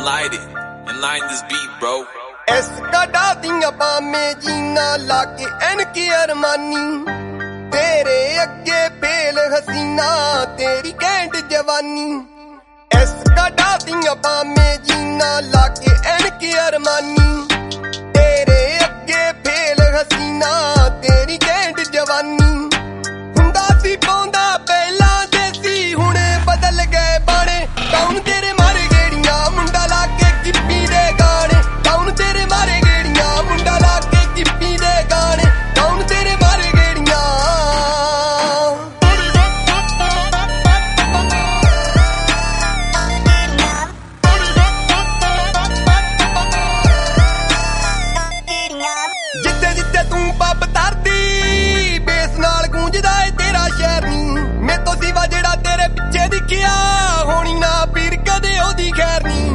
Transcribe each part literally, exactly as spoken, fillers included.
Enlight it, enlighten this beat, bro. ਇਸਕਾ ਦੀਆਂ ਬਾਮੇ ਜੀਨਾ ਲਾ ਕੇ ਐਨਕੀ ਅਰਮਾਨੀ ਤੇਰੇ ਅੱਗੇ ਫੇਲ ਹਸੀਨਾ ਤੇਰੀ ਘੈਂਟ ਜਵਾਨੀ ਇਸਕਾ ਦੀਆਂ ਬਾਮੇ ਜੀਨਾ ਲਾ ਕੇ ਐਨਕੀ ਅਰਮਾਨੀ ਤੇਰੇ ਅੱਗੇ ਫੇਲ ਹਸੀਨਾ ਤੇਰੀ ਘੈਂਟ ਜਵਾਨੀ ਹੁੰਦਾ ਸੀ ਪਾਉਂਦਾ ਪਹਿਲਾਂ ਦੇਸੀ ਹੁਣੇ ਬਦਲ ਗਏ ਬਾਣੇ ਕੌਣ ਤੇਰੇ ਮਾਰੇ ਗੇੜੀਆਂ ਮੁੰਡਾ ਲਾ ਕੇ ਗਿੱਪੀ ਦੇ ਗਾਣੇ ਕੌਣ ਤੇਰੇ ਮਾਰੇ ਗੇੜੀਆਂ ਮੁੰਡਾ ਲਾ ਕੇ ਗਿੱਪੀ ਦੇ ਗਾਣੇ ਕੌਣ ਤੇਰੇ ਮਾਰੇ ਗੇੜੀਆਂ ਜਿੱਥੇ ਜਿੱਥੇ ਤੂੰ ਪੱਬ ਧਰਦੀ ਬੇਸ ਨਾਲ ਗੂੰਜਦਾ ਏ ਤੇਰਾ ਸ਼ਹਿਰ ਨੀ ਮੈਥੋਂ ਸਿਵਾ ਜਿਹੜਾ ਤੇਰੇ ਪਿੱਛੇ ਦਿਖਿਆ ਹੋਣੀ ਨਾ ਪੀਰ ਕਦੇ ਉਹਦੀ ਖੈਰ ਨੀ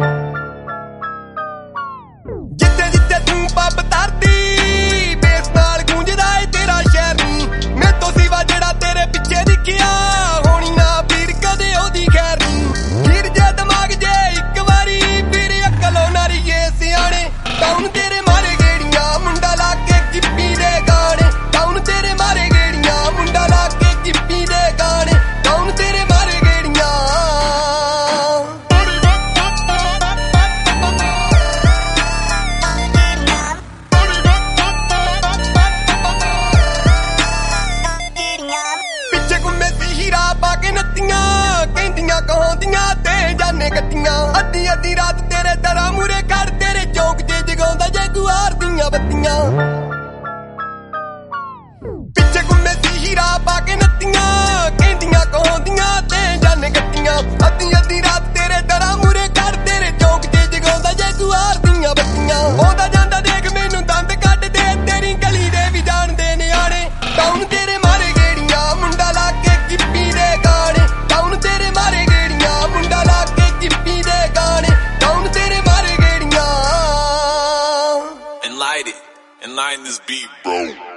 ਜਿੱਥੇ ਜਿੱਥੇ ਤੂੰ ਪੱਬ ਧਰਦੀ ਬੇਸ ਨਾਲ ਗੂੰਜਦਾ ਏ ਤੇਰਾ ਸ਼ਹਿਰ ਨੀ ਮੈਥੋਂ ਸਿਵਾ ਜਿਹੜਾ ਤੇਰੇ ਪਿੱਛੇ ਦਿਖਿਆ ਹੋਣੀ ਨਾ ਪੀਰ ਕਦੇ ਉਹਦੀ ਖੈਰ ਨੀ ਫਿਰ ਜੇ ਦਿਮਾਗ ਜੇ ਇੱਕ ਵਾਰੀ ਫਿਰ ਅਕਲੋਂ ਨਾਰੀਏ ਸਿਆਣੇ ਕੌਣ ਤੇਰੇ ਮਾਰੇ ਗੇੜੀਆਂ ਮੁੰਡਾ ਲਾ ਕੇ ਗਿੱਪੀ ਦੇ ਗਾਣੇ ਕੌਣ ਤੇਰੇ ਮਾਰੇ ਗੇੜੀਆਂ ਮੁੰਡਾ ਲਾ ਕੇ ਗਿੱਪੀ ਦੇ ਗਾਣੇ ਕੌਣ ਤੇਰੇ ਮਾਰੇ ਗੇੜੀਆਂ ਪਿੱਛੇ ਘੁੰਮੇ ਸੀ ਹੀਰਾ ਪਾ ਕੇ ਨੱਤੀਆਂ ਕਹਿੰਦੀਆਂ ਕਹਾਉਂਦੀਆਂ ਤੇ ਜਾਨੇ ਗੱਡੀਆਂ ਅੱਧੀ ਅੱਧੀ ਰਾਤ ਤੇਰੇ ਦਰਾਂ ਮੂਰੇ ਖੜ ਤੇਰੇ ਚੌਕ ਜੇ ਜਗਾਉਂਦਾ ਜਗੁਆਰ ਦੀਆਂ ਬੱਤੀਆਂ ਪਿੱਛੇ ਘੁੰਮੇ ਸੀ ਹੀਰਾ ਪਾ ਕੇ ਨੱਤੀਆਂ ਕਹਿੰਦੀਆਂ ਕਹਾਉਂਦੀਆਂ ਤੇ ਜਾਨੇ ਗੱਡੀਆਂ ਅੱਧੀ ਅੱਧੀ ਰਾਤ ਤੇਰੇ ਦਰਾਂ ਮੂਰੇ ਖੜ ਤੇਰੇ ਚੌਕ ਜੇ ਜਗਾਉਂਦਾ ਜਗੁਆਰ ਦੀਆਂ ਬੱਤੀਆਂ ਉਹਦਾ ਜਾਂਦਾ ਦੇਖ ਮੈਨੂੰ ਦੰਦ ਕੱਢ ਦੇ ਤੇਰੀ ਗਲੀ ਦੇ ਵੀ ਜਾਣਦੇ ਨਿਆਣੇ ਕੌਣ ਤੇਰੇ ਮਾਰੇ ਗੇੜੀਆਂ ਮੁੰਡਾ ਲਾ ਕੇ ਗਿੱਪੀ ਦੇ ਗਾਣੇ ਕੌਣ ਤੇਰੇ ਮਾਰੇ ਗੇੜੀਆਂ ਮੁੰਡਾ ਲਾ ਕੇ ਗਿੱਪੀ ਦੇ ਗਾਣੇ ਕੌਣ ਤੇਰੇ ਮਾਰੇ ਗੇੜੀਆਂ Enlight it, enlighten this beat, bro.